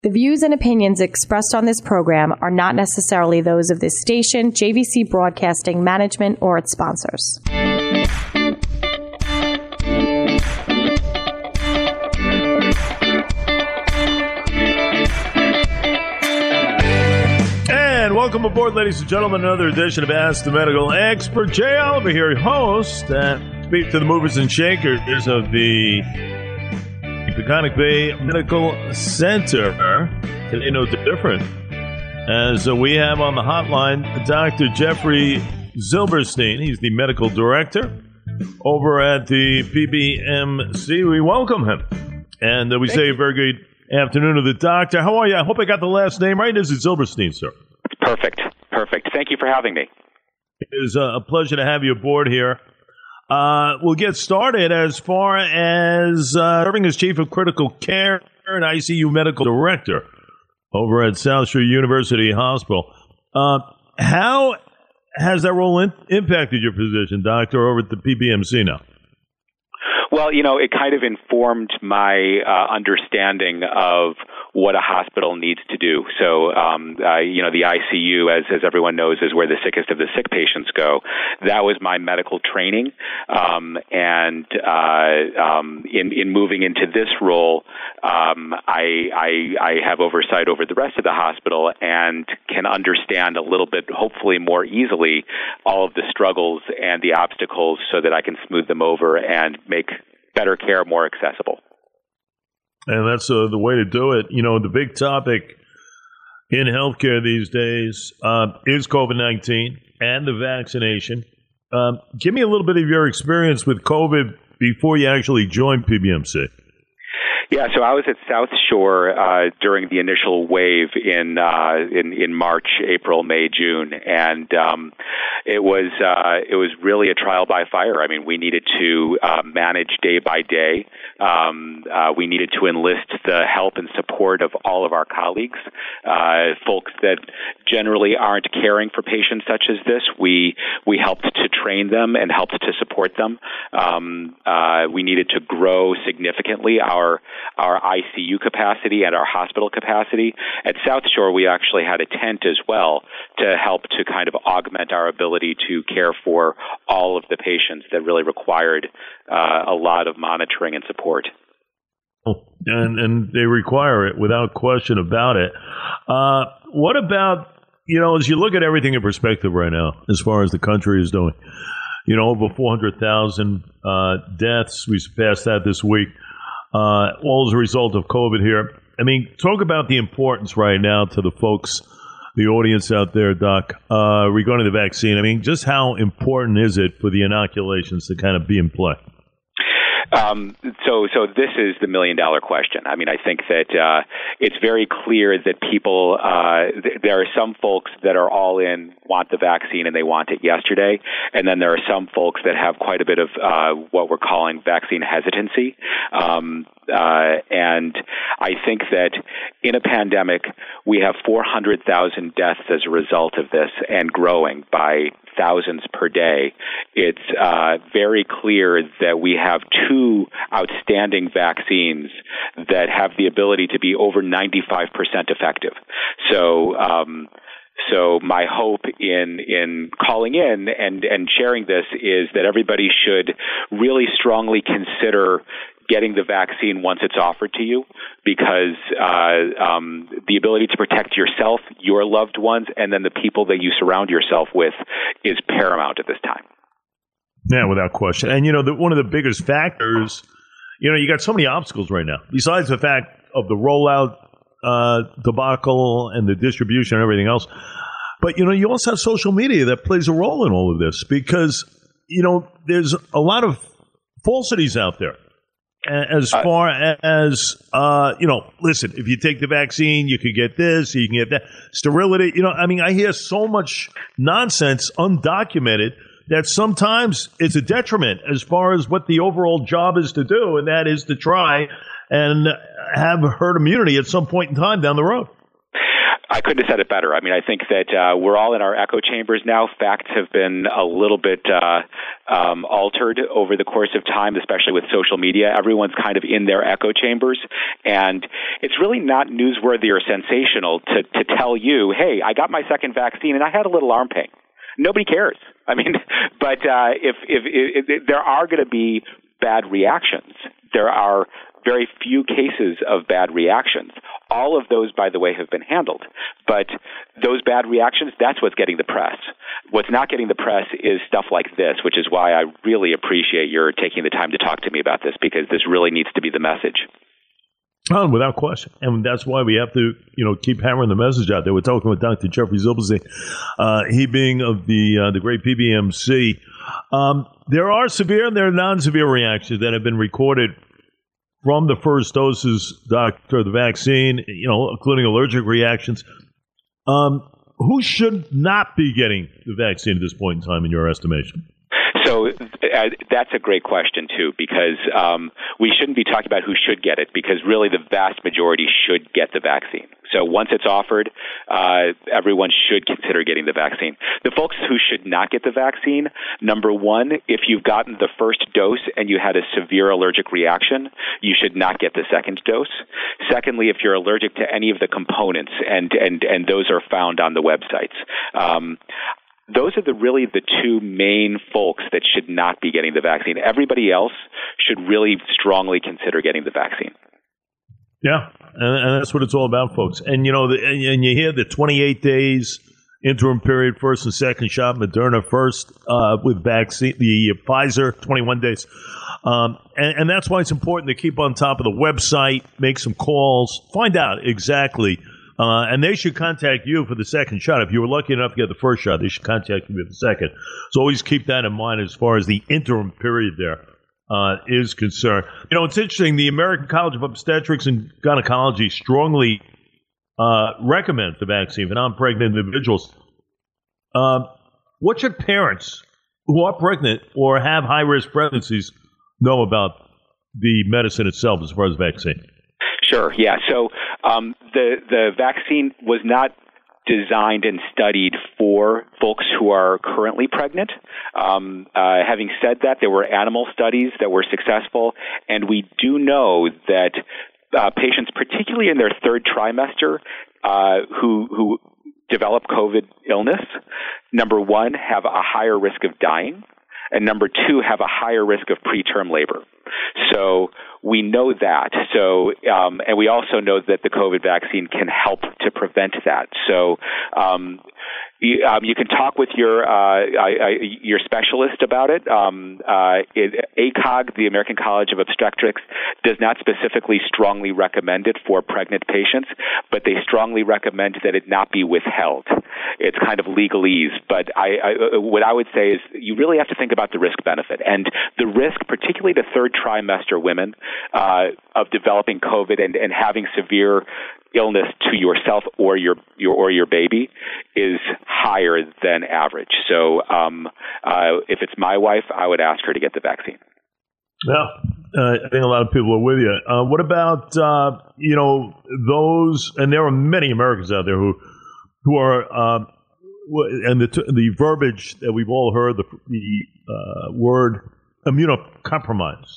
The views and opinions expressed on this program are not necessarily those of this station, JVC Broadcasting Management, or its sponsors. And welcome aboard, ladies and gentlemen, another edition of Ask the Medical Expert. Jay Oliver here, host, speak to the movers and shakers of the Peconic Bay Medical Center. Today, no different, as we have on the hotline Dr. Jeffrey Zilberstein. He's the medical director over at the PBMC. We welcome him, and we say a very good afternoon to the doctor. How are you? I hope I got the last name right. This is Zilberstein, sir. Perfect. Thank you for having me. It is a pleasure to have you aboard here. We'll get started as far as serving as Chief of Critical Care and ICU Medical Director over at South Shore University Hospital. How has that role impacted your position, Doctor, over at the PBMC now? Well, it kind of informed my understanding of what a hospital needs to do. So, the ICU, as everyone knows, is where the sickest of the sick patients go. That was my medical training. In moving into this role, I have oversight over the rest of the hospital and can understand a little bit, hopefully more easily, all of the struggles and the obstacles so that I can smooth them over and make better care more accessible. And that's the way to do it. The big topic in healthcare these days is COVID-19 and the vaccination. Give me a little bit of your experience with COVID before you actually joined PBMC. Yeah, so I was at South Shore during the initial wave in March, April, May, June, and it was really a trial by fire. I mean, we needed to manage day by day. We needed to enlist the help and support of all of our colleagues, folks that generally aren't caring for patients such as this. We helped to train them and helped to support them. We needed to grow significantly our ICU capacity and our hospital capacity. At South Shore, we actually had a tent as well to help to kind of augment our ability to care for all of the patients that really required a lot of monitoring and support. And they require it without question about it. What about, as you look at everything in perspective right now, as far as the country is doing, over 400,000 deaths. We surpassed that this week. All as a result of COVID here. I mean, talk about the importance right now to the folks, the audience out there, Doc, regarding the vaccine. I mean, just how important is it for the inoculations to kind of be in play? So this is the $1 million question. I mean, I think that it's very clear that people, there are some folks that are all in, want the vaccine, and they want it yesterday. And then there are some folks that have quite a bit of what we're calling vaccine hesitancy. And I think that in a pandemic, we have 400,000 deaths as a result of this and growing by thousands per day. It's very clear that we have two outstanding vaccines that have the ability to be over 95% effective. So my hope in calling in and sharing this is that everybody should really strongly consider getting the vaccine once it's offered to you, because the ability to protect yourself, your loved ones, and then the people that you surround yourself with is paramount at this time. Yeah, without question. And, one of the biggest factors, you got so many obstacles right now, besides the fact of the rollout debacle and the distribution and everything else. But, you also have social media that plays a role in all of this because, there's a lot of falsities out there. As far as, listen, if you take the vaccine, you could get this, you can get that. Sterility, I hear so much nonsense undocumented that sometimes it's a detriment as far as what the overall job is to do, and that is to try and have herd immunity at some point in time down the road. I couldn't have said it better. I mean, I think that we're all in our echo chambers now. Facts have been a little bit altered over the course of time, especially with social media. Everyone's kind of in their echo chambers, and it's really not newsworthy or sensational to tell you, hey, I got my second vaccine and I had a little arm pain. Nobody cares. I mean, but if there are going to be bad reactions, there are very few cases of bad reactions. All of those, by the way, have been handled. But those bad reactions, that's what's getting the press. What's not getting the press is stuff like this, which is why I really appreciate your taking the time to talk to me about this, because this really needs to be the message. Oh, without question. And that's why we have to, keep hammering the message out there. We're talking with Dr. Jeffrey Zilberstein, he being of the great PBMC. There are severe and there are non-severe reactions that have been recorded from the first doses, doctor, of the vaccine, including allergic reactions. Who should not be getting the vaccine at this point in time, in your estimation? So that's a great question, too, because we shouldn't be talking about who should get it, because really the vast majority should get the vaccine. So once it's offered, everyone should consider getting the vaccine. The folks who should not get the vaccine, number one, if you've gotten the first dose and you had a severe allergic reaction, you should not get the second dose. Secondly, if you're allergic to any of the components, and those are found on the websites, those are really the two main folks that should not be getting the vaccine. Everybody else should really strongly consider getting the vaccine. Yeah, and that's what it's all about, folks. And, and you hear the 28 days interim period, first and second shot, Moderna first with vaccine, the Pfizer, 21 days. And that's why it's important to keep on top of the website, make some calls, find out exactly. And they should contact you for the second shot. If you were lucky enough to get the first shot, they should contact you for the second. So always keep that in mind as far as the interim period there is concerned. It's interesting. The American College of Obstetrics and Gynecology strongly recommends the vaccine for non-pregnant individuals. What should parents who are pregnant or have high-risk pregnancies know about the medicine itself as far as vaccine? Sure. Yeah. So the vaccine was not designed and studied for folks who are currently pregnant. Having said that, there were animal studies that were successful, and we do know that patients, particularly in their third trimester, who develop COVID illness, number one, have a higher risk of dying, and number two, have a higher risk of preterm labor. So we know that. So, and we also know that the COVID vaccine can help to prevent that. So, you can talk with your specialist about it. ACOG, the American College of Obstetrics, does not specifically strongly recommend it for pregnant patients, but they strongly recommend that it not be withheld. It's kind of legalese, but what I would say is you really have to think about the risk benefit, and the risk, particularly to third trimester women, of developing COVID and having severe illness to yourself or your baby is higher than average. So if it's my wife, I would ask her to get the vaccine. Yeah, I think a lot of people are with you. What about those? And there are many Americans out there who are, and the verbiage that we've all heard, the word immunocompromised.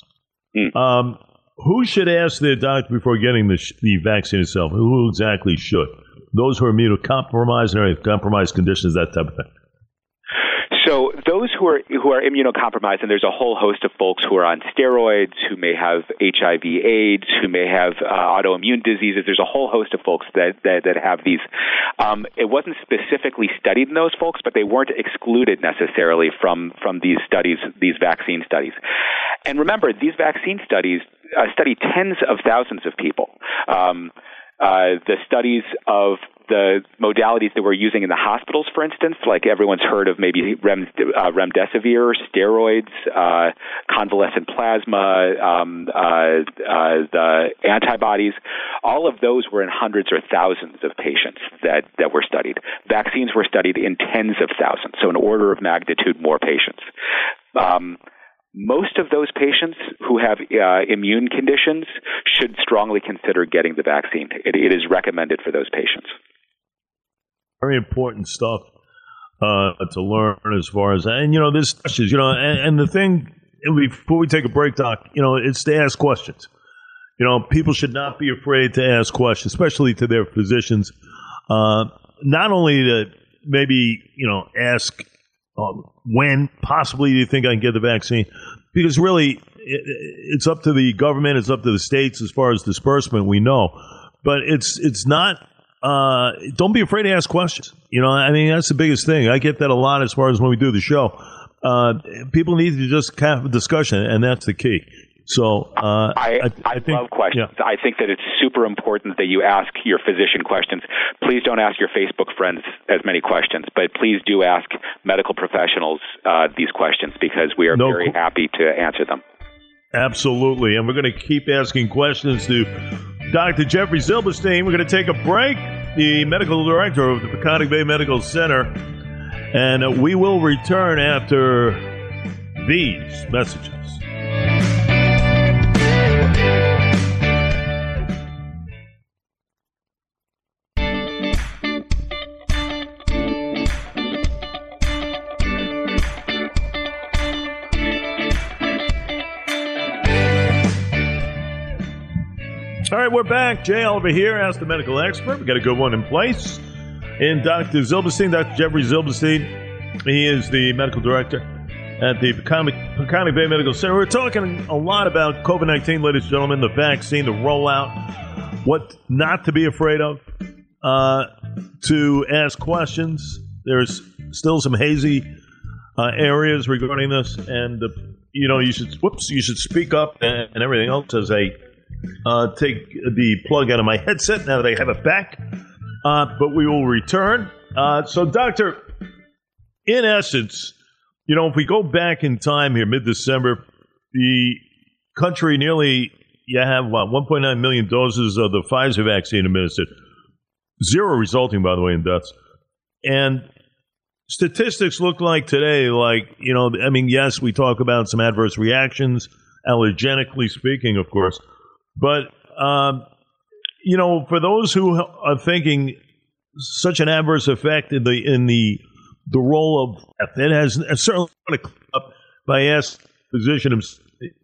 Who should ask their doctor before getting the vaccine itself? Who exactly should? Those who are immunocompromised or compromised conditions, that type of thing. So those who are immunocompromised, and there's a whole host of folks who are on steroids, who may have HIV/AIDS, who may have autoimmune diseases. There's a whole host of folks that have these. It wasn't specifically studied in those folks, but they weren't excluded necessarily from these studies, these vaccine studies. And remember, these vaccine studies study tens of thousands of people. The studies of the modalities that we're using in the hospitals, for instance, like everyone's heard of maybe remdesivir, steroids, convalescent plasma, the antibodies, all of those were in hundreds or thousands of patients that were studied. Vaccines were studied in tens of thousands, so an order of magnitude more patients. Most of those patients who have immune conditions should strongly consider getting the vaccine. It is recommended for those patients. Very important stuff to learn as far as, and this questions, and the thing before we take a break, Doc, it's to ask questions. People should not be afraid to ask questions, especially to their physicians. Not only to maybe ask when possibly do you think I can get the vaccine, because really it's up to the government, it's up to the states as far as disbursement. We know, but it's not. Don't be afraid to ask questions. That's the biggest thing. I get that a lot as far as when we do the show. People need to just have a discussion, and that's the key. So I think, love questions. Yeah. I think that it's super important that you ask your physician questions. Please don't ask your Facebook friends as many questions, but please do ask medical professionals these questions, because we are very happy to answer them. Absolutely, and we're going to keep asking questions to Dr. Jeffrey Zilberstein. We're going to take a break, the medical director of the Peconic Bay Medical Center, and we will return after these messages. All right, we're back. Jay Oliver here, Ask the Medical Expert. We got a good one in place. And Dr. Zilberstein, Dr. Jeffrey Zilberstein, he is the medical director at the Peconic Bay Medical Center. We're talking a lot about COVID-19, ladies and gentlemen, the vaccine, the rollout, what not to be afraid of, to ask questions. There's still some hazy areas regarding this, and you should speak up and everything else as take the plug out of my headset now that I have it back. But we will return. So, Doctor, in essence, if we go back in time here, mid-December, the country you have 1.9 million doses of the Pfizer vaccine administered. 0 resulting, by the way, in deaths. And statistics look like today, yes, we talk about some adverse reactions, allergenically speaking, of course. But, for those who are thinking such an adverse effect in the role of, it has certainly come up by asking the physician himself.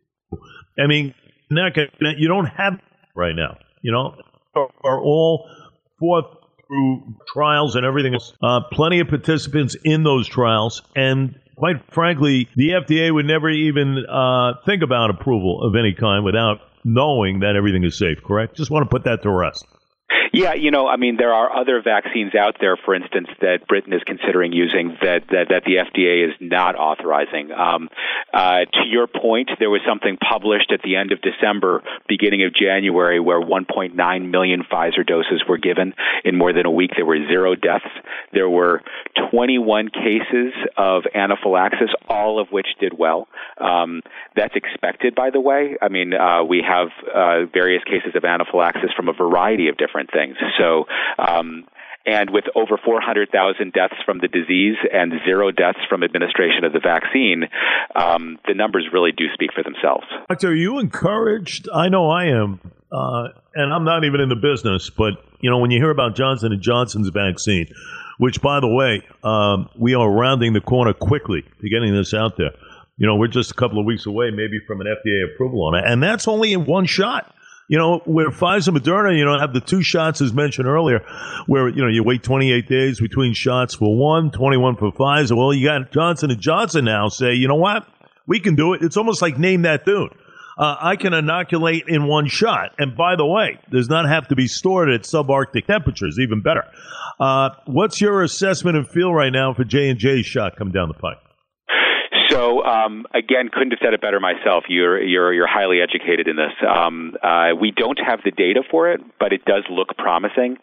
You don't have right now, are all forth through trials and everything else. Plenty of participants in those trials. And quite frankly, the FDA would never even think about approval of any kind without knowing that everything is safe, correct? Just want to put that to rest. Yeah, there are other vaccines out there, for instance, that Britain is considering using that the FDA is not authorizing. To your point, there was something published at the end of December, beginning of January, where 1.9 million Pfizer doses were given. In more than a week, there were 0 deaths. There were 21 cases of anaphylaxis, all of which did well. That's expected, by the way. We have various cases of anaphylaxis from a variety of different things. So, and with over 400,000 deaths from the disease and 0 deaths from administration of the vaccine, the numbers really do speak for themselves. Doctor, are you encouraged? I know I am, and I'm not even in the business, but, when you hear about Johnson & Johnson's vaccine, which, by the way, we are rounding the corner quickly to getting this out there. We're just a couple of weeks away maybe from an FDA approval on it, and that's only in one shot. Where Pfizer, Moderna, have the 2 shots as mentioned earlier, where, you wait 28 days between shots for one, 21 for Pfizer. Well, you got Johnson & Johnson now say, you know what? We can do it. It's almost like name that tune. I can inoculate in one shot. And by the way, does not have to be stored at subarctic temperatures, even better. What's your assessment and feel right now for J&J's shot coming down the pipe? So, again, couldn't have said it better myself. You're highly educated in this. We don't have the data for it, but it does look promising.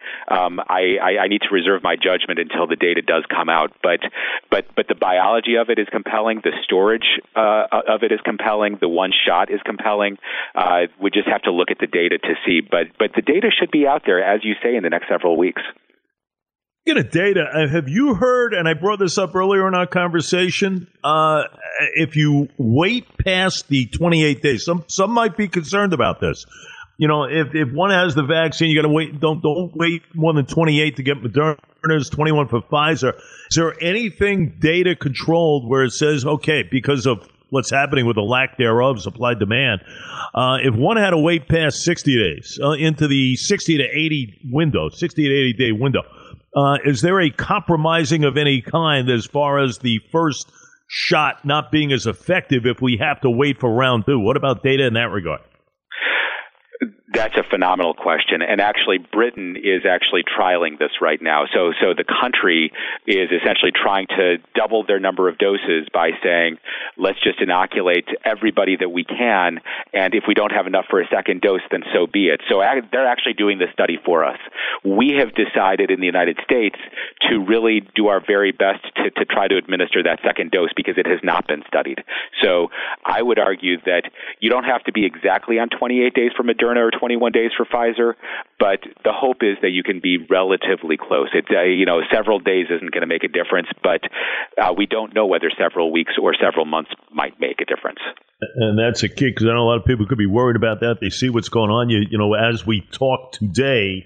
I need to reserve my judgment until the data does come out. But the biology of it is compelling. The storage of it is compelling. The one shot is compelling. We just have to look at the data to see. But the data should be out there, as you say, in the next several weeks. Speaking of data, have you heard, and I brought this up earlier in our conversation, if you wait past the 28 days, some might be concerned about this. If one has the vaccine, you got to wait. Don't wait more than 28 to get Moderna's, 21 for Pfizer. Is there anything data controlled where it says, okay, because of what's happening with the lack thereof, supply demand, if one had to wait past 60 days into the 60 to 80 window, 60 to 80 day window, is there a compromising of any kind as far as the first shot not being as effective if we have to wait for round 2? What about data in that regard? That's a phenomenal question. And actually, Britain is actually trialing this right now. So the country is essentially trying to double their number of doses by saying, let's just inoculate everybody that we can. And if we don't have enough for a second dose, then so be it. So they're actually doing this study for us. We have decided in the United States to really do our very best to try to administer that second dose because it has not been studied. So I would argue that you don't have to be exactly on 28 days for Moderna or 21 days for Pfizer, but the hope is that you can be relatively close. Several days isn't going to make a difference, but we don't know whether several weeks or several months might make a difference. And that's a key, because I know a lot of people could be worried about that. They see what's going on. As we talk today,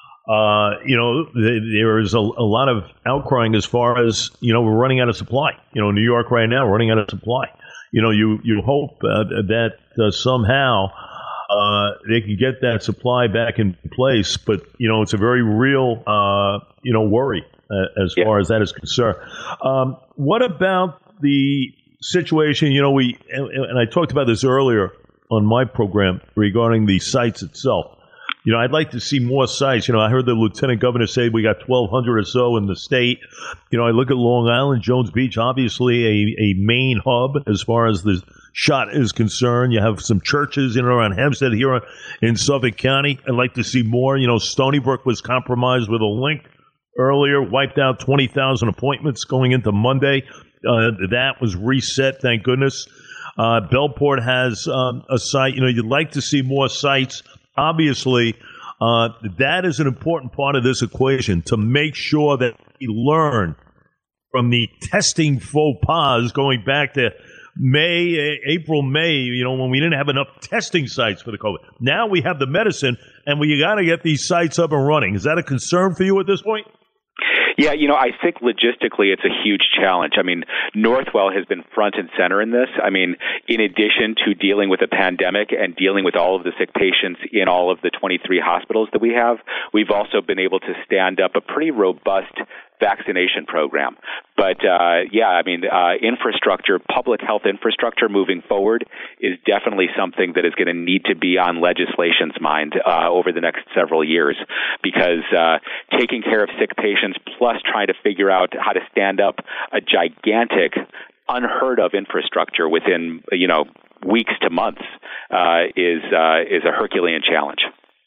there is a lot of outcrying as far as, we're running out of supply. New York right now, we're running out of supply. You hope that somehow they can get that supply back in place, but it's a very real worry as far as that is concerned. What about the situation? And I talked about this earlier on my program regarding the sites itself. I'd like to see more sites. I heard the lieutenant governor say we got 1,200 or so in the state. I look at Long Island, Jones Beach, obviously a main hub as far as the shot is concerned. You have some churches around Hempstead here in Suffolk County. I'd like to see more. Stony Brook was compromised with a link earlier, wiped out 20,000 appointments going into Monday. That was reset, thank goodness. Bellport has a site. You'd like to see more sites. Obviously, that is an important part of this equation, to make sure that we learn from the testing faux pas going back to April, May, when we didn't have enough testing sites for the COVID. Now we have the medicine, and we got to get these sites up and running. Is that a concern for you at this point? Yeah, I think logistically it's a huge challenge. Northwell has been front and center in this. In addition to dealing with a pandemic and dealing with all of the sick patients in all of the 23 hospitals that we have, we've also been able to stand up a pretty robust vaccination program. But infrastructure, public health infrastructure moving forward is definitely something that is going to need to be on legislation's mind over the next several years, because taking care of sick patients plus trying to figure out how to stand up a gigantic, unheard of infrastructure within weeks to months is a Herculean challenge.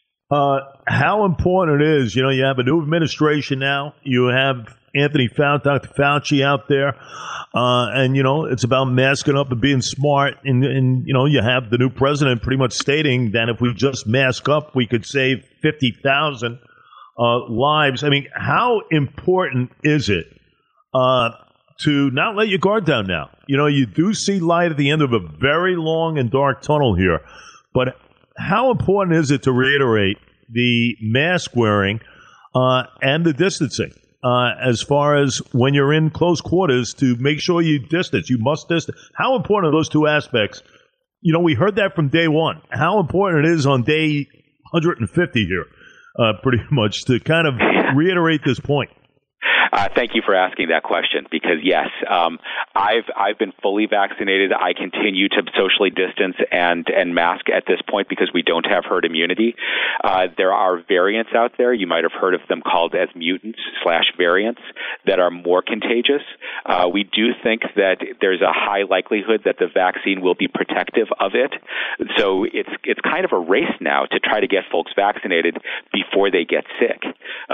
How important it is, you have a new administration now. You have Dr. Fauci out there, and it's about masking up and being smart. And you have the new president pretty much stating that if we just mask up, we could save 50,000 lives. How important is it to not let your guard down now? You do see light at the end of a very long and dark tunnel here, but how important is it to reiterate the mask wearing and the distancing as far as when you're in close quarters, to make sure you distance? You must distance. How important are those two aspects? We heard that from day one. How important it is on day 150 here, pretty much, to kind of reiterate this point. Thank you for asking that question, because yes, I've been fully vaccinated. I continue to socially distance and mask at this point because we don't have herd immunity. There are variants out there. You might have heard of them called as mutants/variants that are more contagious. We do think that there's a high likelihood that the vaccine will be protective of it. So it's kind of a race now to try to get folks vaccinated before they get sick.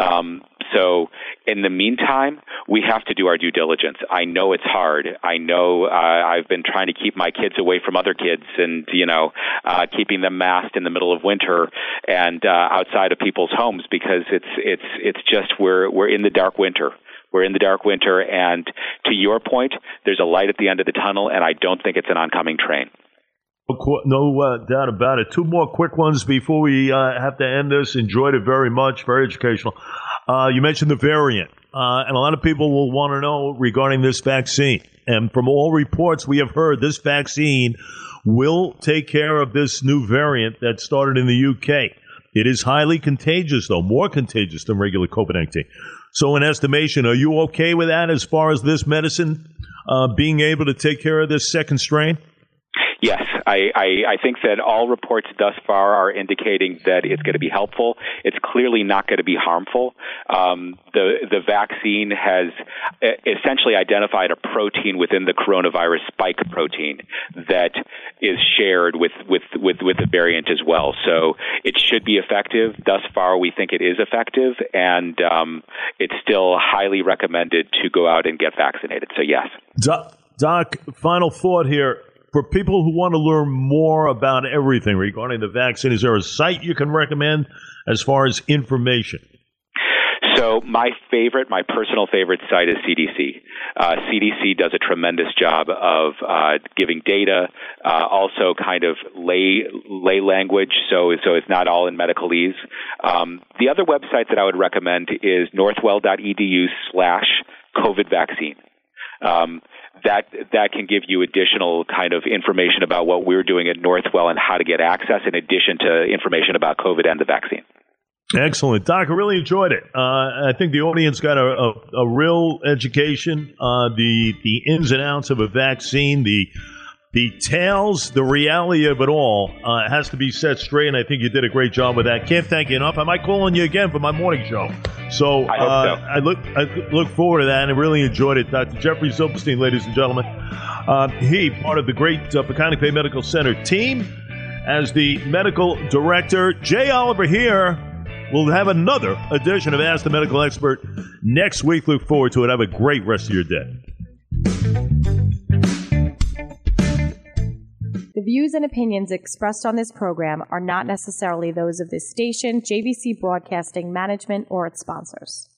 So in the meantime, we have to do our due diligence. I know it's hard. I know I've been trying to keep my kids away from other kids and, keeping them masked in the middle of winter and outside of people's homes, because it's just we're in the dark winter. We're in the dark winter, and to your point, there's a light at the end of the tunnel, and I don't think it's an oncoming train. No doubt about it. Two more quick ones before we have to end this. Enjoyed it very much. Very educational. You mentioned the variant, and a lot of people will want to know regarding this vaccine. And from all reports we have heard, this vaccine will take care of this new variant that started in the UK. It is highly contagious, though, more contagious than regular COVID-19. So in estimation, are you okay with that as far as this medicine being able to take care of this second strain? Yes, I think that all reports thus far are indicating that it's going to be helpful. It's clearly not going to be harmful. The vaccine has essentially identified a protein within the coronavirus spike protein that is shared with the variant as well. So it should be effective. Thus far, we think it is effective, and it's still highly recommended to go out and get vaccinated. So yes. Doc, final thought here. For people who want to learn more about everything regarding the vaccine, is there a site you can recommend as far as information? So my personal favorite site is CDC. CDC does a tremendous job of giving data, also kind of lay language, so it's not all in medicalese. The other website that I would recommend is northwell.edu/COVID vaccine. That can give you additional kind of information about what we're doing at Northwell and how to get access, in addition to information about COVID and the vaccine. Excellent. Doc, I really enjoyed it. I think the audience got a real education, the ins and outs of a vaccine, the details, the reality of it all has to be set straight, and I think you did a great job with that. Can't thank you enough. I might call on you again for my morning show. So I look forward to that, and I really enjoyed it. Dr. Jeffrey Zilberstein, ladies and gentlemen. He, part of the great Peconic Bay Medical Center team, as the medical director. Jay Oliver here. We'll have another edition of Ask the Medical Expert next week. Look forward to it. Have a great rest of your day. The views and opinions expressed on this program are not necessarily those of this station, JVC Broadcasting Management, or its sponsors.